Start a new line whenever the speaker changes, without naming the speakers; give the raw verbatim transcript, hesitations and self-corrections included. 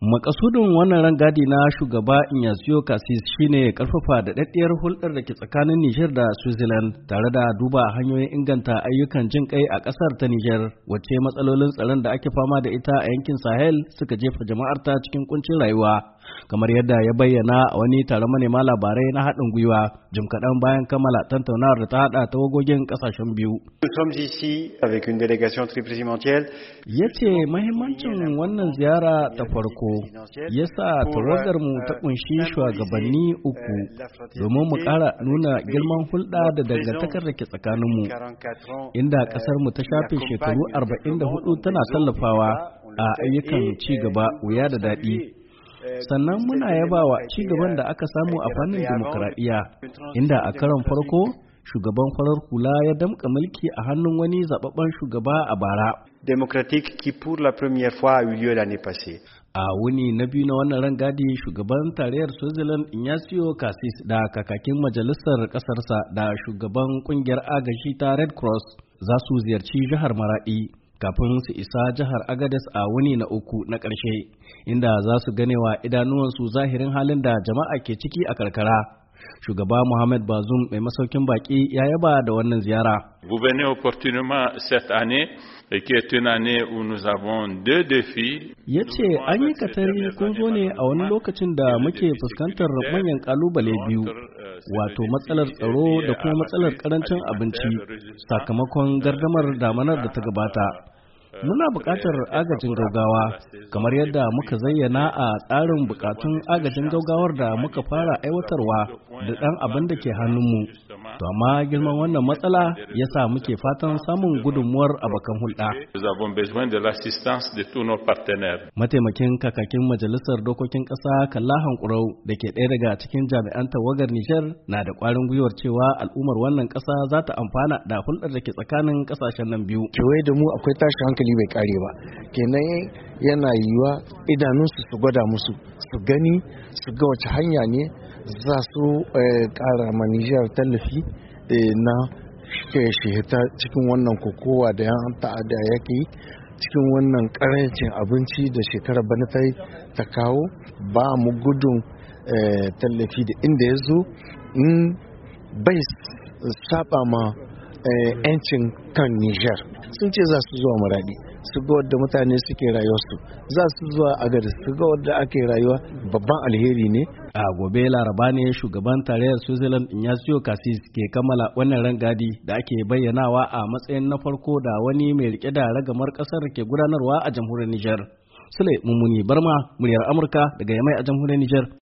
Makasudin wannan rangadi na shugaba Ignacio Cassis shine karfafa da daddiyar hulɗar da ke tsakanin Nijar da Switzerland tare da duba hanyoyin inganta ayyukan jin kai a ƙasar ta Nijar wacce matsalolin tsaron da ake fama da ita a yankin Sahel suka jefa jama'arta cikin kuncin rayuwa kamar yadda ya bayyana a wani taron manema labarai na haɗin gwiwa jim kaɗan bayan kammala tattaunawar da ta haɗa tawagogin ƙasashen biyu. Ya ce mahimmancin wannan ziyara ta farko ya sa tawagarmu ta kunshi shugabanni uku domin mu ƙara nuna girman hulɗa da dangantakar da ke tsakaninmu inda ƙasarmu ta shafe shekaru arba'in da hudu tana tallafawa a ayyukan ci gaba wuya da daɗi. Sannan muna yabawa ci gaban da aka samu a fannin dimokuraɗiyya inda a karon farko shugaban farar hula ya damƙa mulki a hannun wani zababben shugaba a bara.
Démocratique qui pour la première fois a eu lieu l'année passée.
A wuni na biyu na wannan rangadi shugaban tarayyar Switzerland Ignacio Cassis da kakakin majalisar ƙasarsa da shugaban ƙungiyar agaji ta Red Cross za su ziyarci jihar Maradi kafin su isa jihar Agadez a wuni na uku na ƙarshe inda za su ganewa idanuwansu zahirin halin da jama'a ke ciki a karkara. Shugaba Mohamed Bazoum mai masaukin baki ya yaba da wannan ziyara.
Vous venez opportunément cette année et qui est une année où nous avons deux défis.
Yace an yi katari kun zo ne a wani lokacin da muke fuskantar manyan kalubale biyu, wato matsalar tsaro da kuma matsalar karancin abinci sakamakon gardamar damanar da ta gabata. Muna buƙatar agajin gaugawa kamar yadda muka zayyana a tsarin buƙatun agajin gaugawar da muka fara aiwatarwa da ɗan abin da ke hannunmu. To amma girman wannan matsala ya sa muke fatan samun gudunmuwar abokan hulɗa. Mataimakin kakakin majalisar dokokin ƙasa Kalla Hankurau da ke ɗaya daga cikin jami'an tawagar Nijar na da ƙwarin gwiwar cewa al'ummar wannan ƙasa za ta amfana da hulɗar da ke tsakanin ƙasashen nan biyu.
Kewaye da mu akwai tashi hankali bai kare ba, kenan yana yiwuwa idanunsu su gwada musu su gani su ga wace hanya ne za su ƙara ma Nijar tallafi na shehita cikin wannan kokowa da yan ta'ada yake cikin wannan ƙarancin abinci da shekarar bana ta kawo. Ba mu gudun tallafi da inda ya zo in bai saba ma 'yancin kan Nijar. Sun ce za su zuwa Maradi su ga wadda mutane suke rayuwarsu, za su zuwa Agadez su ga wadda ake rayuwa, babban alheri ne.
A gobe Laraba ne shugaban tarayyar Switzerland Ignacio Cassis ke kammala wannan rangadi da ake bayyanawa a matsayin na farko da wani mai rike da ragamar kasar ke gudanarwa a jamhuriyar Nijar. Sule Mummuni Barma, muryar Amurka daga Yamai a jamhuriyar Nijar.